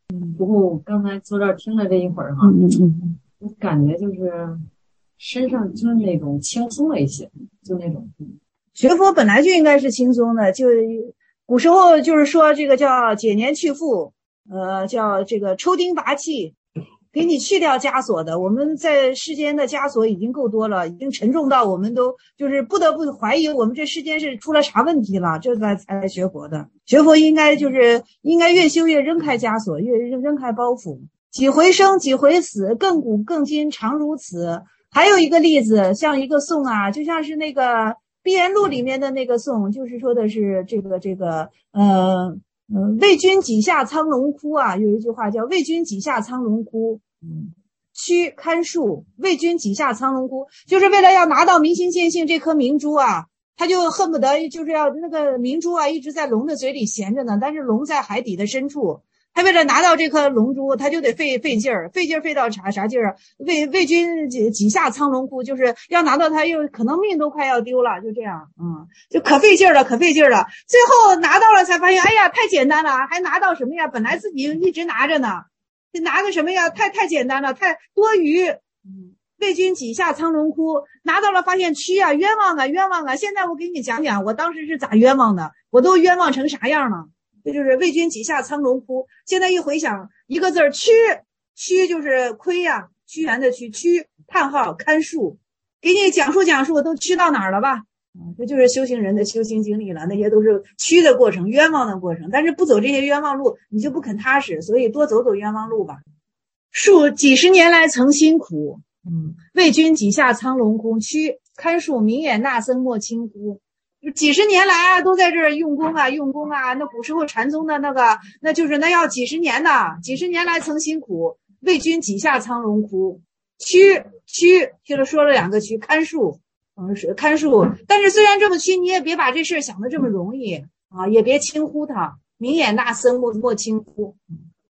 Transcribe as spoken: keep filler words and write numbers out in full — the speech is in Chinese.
不过我刚才坐这儿听了这一会儿哈， 嗯嗯嗯， 我感觉就是身上就是那种轻松了一些，就那种。 学佛本来就应该是轻松的，就古时候就是说这个叫解年去负，呃，叫这个抽钉拔气，给你去掉枷锁的。我们在世间的枷锁已经够多了，已经沉重到我们都就是不得不怀疑我们这世间是出了啥问题了，这才才来学佛的。学佛应该就是应该越修越扔开枷锁，越扔扔开包袱。几回生，几回死，亘古亘今常如此。还有一个例子，像一个颂啊，就像是那个《碧岩录》里面的那个颂，就是说的是这个这个呃呃，为君几下苍龙窟啊，有一句话叫为君几下苍龙窟，嗯，屈堪树，为君几下苍龙窟，就是为了要拿到明心见性这颗明珠啊，他就恨不得就是要那个明珠啊一直在龙的嘴里闲着呢，但是龙在海底的深处。他为了拿到这颗龙珠，他就得费费劲儿，费劲儿费到啥啥劲儿？为为君几几下苍龙窟，就是要拿到他，又可能命都快要丢了，就这样，嗯，就可费劲儿了，可费劲儿了。最后拿到了，才发现，哎呀，太简单了，还拿到什么呀？本来自己一直拿着呢，这拿个什么呀？太太简单了，太多余。嗯，为君几下苍龙窟，拿到了，发现屈啊，冤枉啊，冤枉啊！现在我给你讲讲，我当时是咋冤枉的，我都冤枉成啥样了。这就是为君几下苍龙窟。现在一回想，一个字儿屈，屈就是亏呀、啊，屈原的屈，屈叹号堪树，给你讲述讲述都屈到哪儿了吧？啊，这就是修行人的修行经历了，那些都是屈的过程，冤枉的过程。但是不走这些冤枉路，你就不肯踏实，所以多走走冤枉路吧。树几十年来曾辛苦，嗯，为君几下苍龙窟，屈堪树明眼纳僧莫轻忽。几十年来啊，都在这儿用功啊，用功啊。那古时候禅宗的那个，那就是那要几十年的，几十年来曾辛苦，为君几下苍龙窟，屈屈，就是说了两个屈，堪树，嗯，是堪树。但是虽然这么屈，你也别把这事想得这么容易啊，也别轻忽它。明眼纳僧莫莫轻忽。